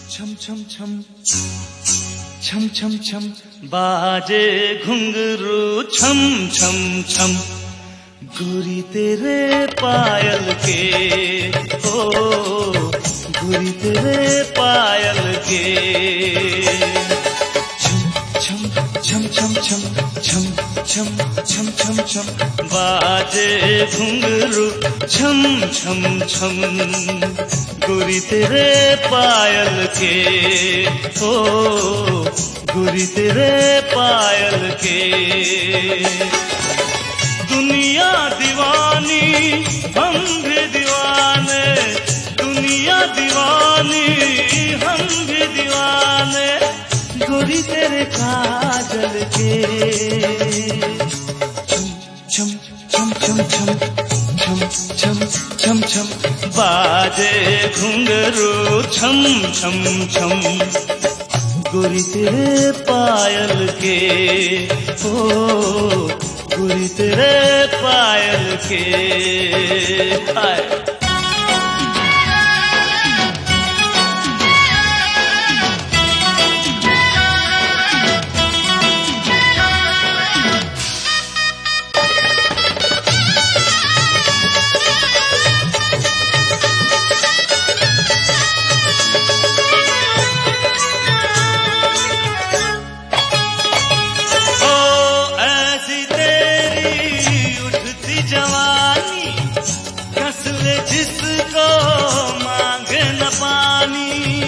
छम छम छम छम छम छम बाजे घुंघरू छम छम छम गोरी तेरे पायल के ओ गोरी तेरे पायल के छम छम छम छम छम छम छम छम छम बाजे घुंघरू छम छम छम गोरी तेरे पायल के ओ गोरी तेरे पायल के दुनिया दीवानी हम भी दीवाने दुनिया दीवानी हम भी दीवाने गोरी तेरे काजल के छम छम छम छम छम छम छम छम बाजे घुंघरू छम छम छम गोरी तेरे पायल के ओ गोरी तेरे पायल के हाय जिसको मांगे न पानी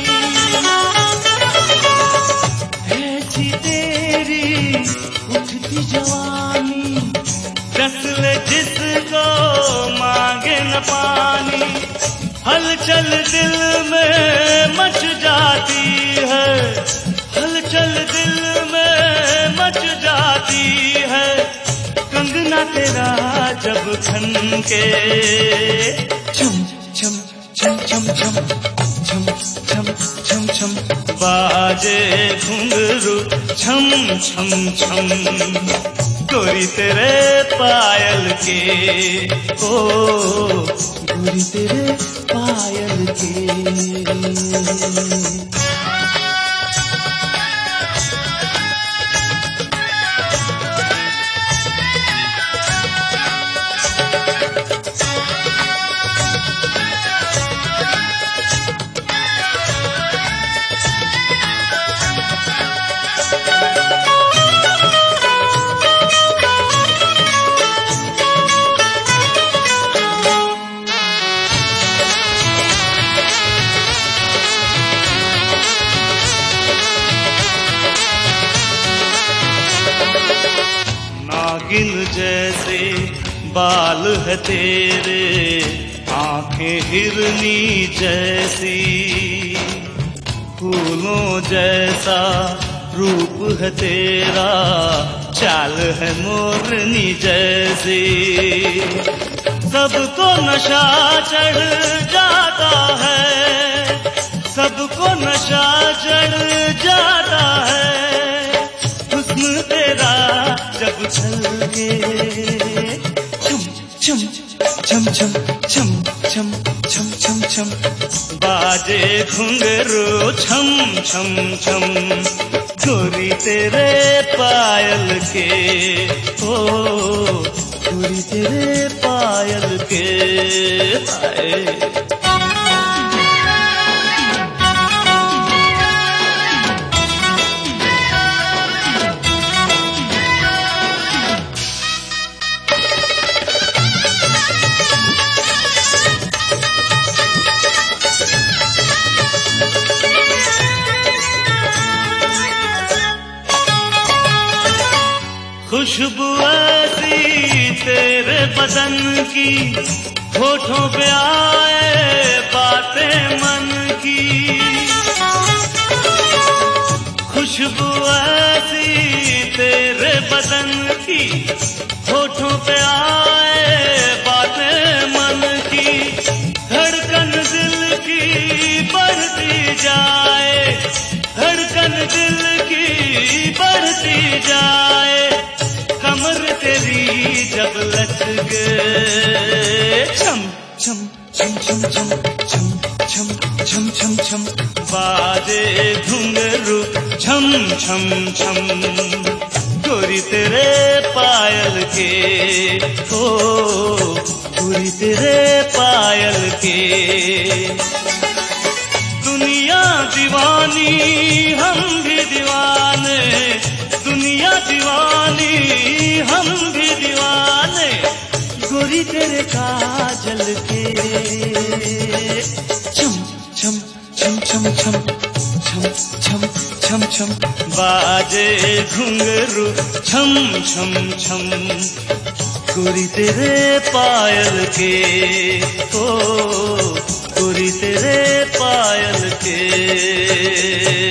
ऐसी तेरी उठती जवानी कसले जिसको मांगे न पानी हलचल दिल में मच जाती है हलचल दिल में मच जाती है कंगना तेरा जब खन के छम छम छम छम छम छम छम छम छम बाजे घुंघरू छम छम छम गोरी तेरे पायल के ओ गोरी तेरे पायल के नागिन जैसे बाल है तेरे आंखें हिरनी जैसी फूलों जैसा रूप है तेरा चाल है मोरनी जैसी सबको नशा चढ़ जाता है सबको नशा चढ़ जाता है हुस्न तेरा जब छलके छम छम छम छम छम छम छम छम बाजे घुंघरू छम छम छम गोरी तेरे पायल के ओ गोरी तेरे पायल के हाय खुशबू ऐसी तेरे बदन की होठों पे आए बातें मन की खुशबू ऐसी तेरे बदन की होठों पे आए बातें मन की धड़कन दिल की बढ़ती जाए धड़कन दिल की बढ़ती जाए कमर तेरी जब लचके छम छम छम छम छम छम छम छम छम छम बाजे घुंघरू छम छम छम गोरी तेरे पायल के ओ गोरी तेरे पायल के दुनिया दीवानी हम भी दीवाने दुनिया दीवानी हम भी दीवाने गोरी तेरे काजल के छम छम छम छम छम छम छम छम छम बाजे घुंघरू छम छम छम गोरी तेरे पायल के ओ गोरी तेरे पायल के